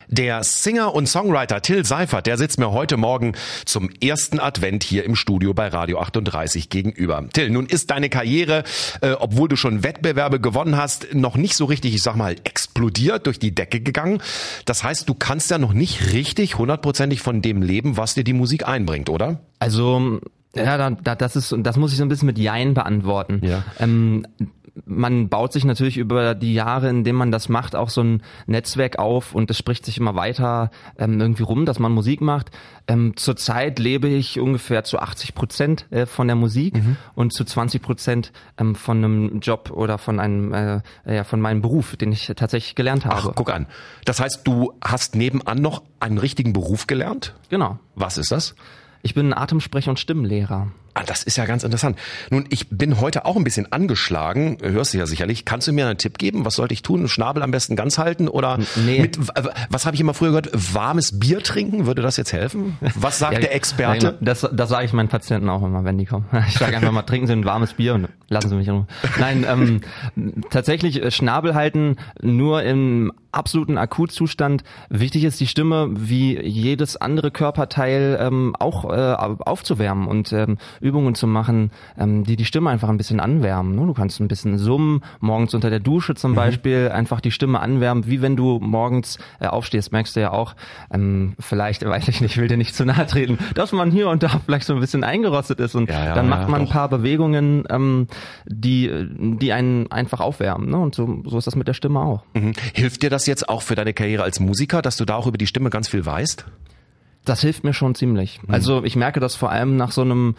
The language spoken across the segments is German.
Der Singer und Songwriter Till Seifert, der sitzt mir heute Morgen zum ersten Advent hier im Studio bei Radio 38 gegenüber. Till, nun ist deine Karriere, obwohl du schon Wettbewerbe gewonnen hast, noch nicht so richtig, ich sag mal, explodiert, durch die Decke gegangen. Das heißt, du kannst ja noch nicht richtig hundertprozentig von dem leben, was dir die Musik einbringt, oder? Also, ja, das muss ich so ein bisschen mit Jein beantworten. Ja. Man baut sich natürlich über die Jahre, in denen man das macht, auch so ein Netzwerk auf und es spricht sich immer weiter irgendwie rum, dass man Musik macht. Zurzeit lebe ich ungefähr zu 80% von der Musik und zu 20% von einem Job oder von meinem Beruf, den ich tatsächlich gelernt habe. Ach, guck an. Das heißt, du hast nebenan noch einen richtigen Beruf gelernt? Genau. Was ist das? Ich bin Atemsprech- und Stimmenlehrer. Ah, das ist ja ganz interessant. Nun, ich bin heute auch ein bisschen angeschlagen, hörst du ja sicherlich. Kannst du mir einen Tipp geben? Was sollte ich tun? Schnabel am besten ganz halten oder was habe ich immer früher gehört? Warmes Bier trinken? Würde das jetzt helfen? Was sagt der Experte? Das sage ich meinen Patienten auch immer, wenn die kommen. Ich sage einfach mal, trinken Sie ein warmes Bier und lassen Sie mich in Ruhe. Nein, tatsächlich Schnabel halten nur im absoluten Akutzustand. Wichtig ist die Stimme wie jedes andere Körperteil auch aufzuwärmen und Übungen zu machen, die Stimme einfach ein bisschen anwärmen. Du kannst ein bisschen summen, morgens unter der Dusche zum Beispiel einfach die Stimme anwärmen, wie wenn du morgens aufstehst, merkst du ja auch, vielleicht, weiß ich nicht, will dir nicht zu nahe treten, dass man hier und da vielleicht so ein bisschen eingerostet ist und dann macht man ein paar Bewegungen, die einen einfach aufwärmen. Ne? Und so ist das mit der Stimme auch. Hilft dir das jetzt auch für deine Karriere als Musiker, dass du da auch über die Stimme ganz viel weißt? Das hilft mir schon ziemlich. Also ich merke das vor allem nach so einem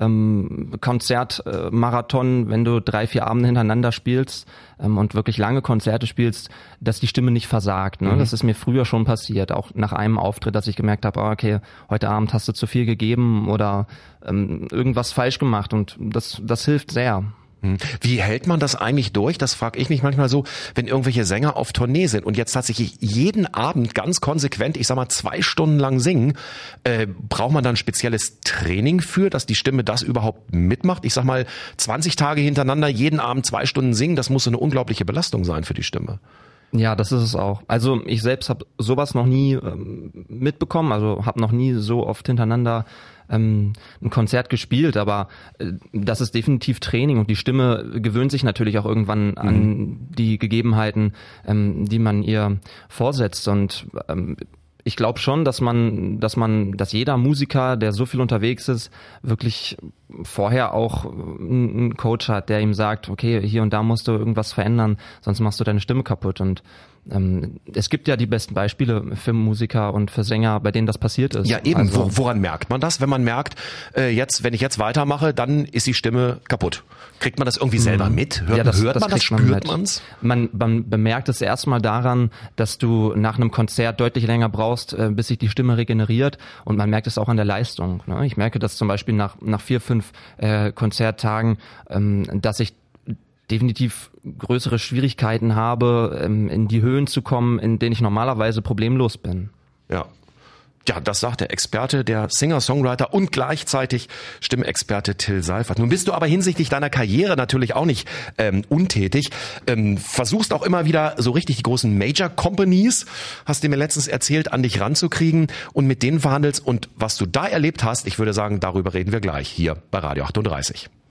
Konzertmarathon, wenn du 3-4 Abende hintereinander spielst und wirklich lange Konzerte spielst, dass die Stimme nicht versagt. Ne? Das ist mir früher schon passiert, auch nach einem Auftritt, dass ich gemerkt habe, okay, heute Abend hast du zu viel gegeben oder irgendwas falsch gemacht und das hilft sehr. Wie hält man das eigentlich durch? Das frage ich mich manchmal so, wenn irgendwelche Sänger auf Tournee sind und jetzt tatsächlich jeden Abend ganz konsequent, ich sag mal 2 Stunden lang singen, braucht man dann spezielles Training für, dass die Stimme das überhaupt mitmacht? Ich sag mal 20 Tage hintereinander jeden Abend 2 Stunden singen, das muss so eine unglaubliche Belastung sein für die Stimme. Ja, das ist es auch. Also ich selbst habe sowas noch nie mitbekommen, also habe noch nie so oft hintereinander ein Konzert gespielt, aber das ist definitiv Training und die Stimme gewöhnt sich natürlich auch irgendwann an die Gegebenheiten, die man ihr vorsetzt und ich glaube schon, dass jeder Musiker, der so viel unterwegs ist, wirklich vorher auch einen Coach hat, der ihm sagt, okay, hier und da musst du irgendwas verändern, sonst machst du deine Stimme kaputt. Und es gibt ja die besten Beispiele für Musiker und für Sänger, bei denen das passiert ist. Ja, eben. Also, woran merkt man das? Wenn man merkt, wenn ich jetzt weitermache, dann ist die Stimme kaputt. Kriegt man das irgendwie selber mit? Hört man das? Spürt man's? Man bemerkt es erstmal daran, dass du nach einem Konzert deutlich länger brauchst, bis sich die Stimme regeneriert. Und man merkt es auch an der Leistung. Ne? Ich merke das zum Beispiel nach 4-5 Konzerttagen, dass ich definitiv größere Schwierigkeiten habe, in die Höhen zu kommen, in denen ich normalerweise problemlos bin. Ja. Ja, das sagt der Experte, der Singer-Songwriter und gleichzeitig Stimmexperte Till Seifert. Nun bist du aber hinsichtlich deiner Karriere natürlich auch nicht untätig. Versuchst auch immer wieder so richtig die großen Major-Companies, hast du mir letztens erzählt, an dich ranzukriegen und mit denen verhandelst. Und was du da erlebt hast, ich würde sagen, darüber reden wir gleich hier bei Radio 38.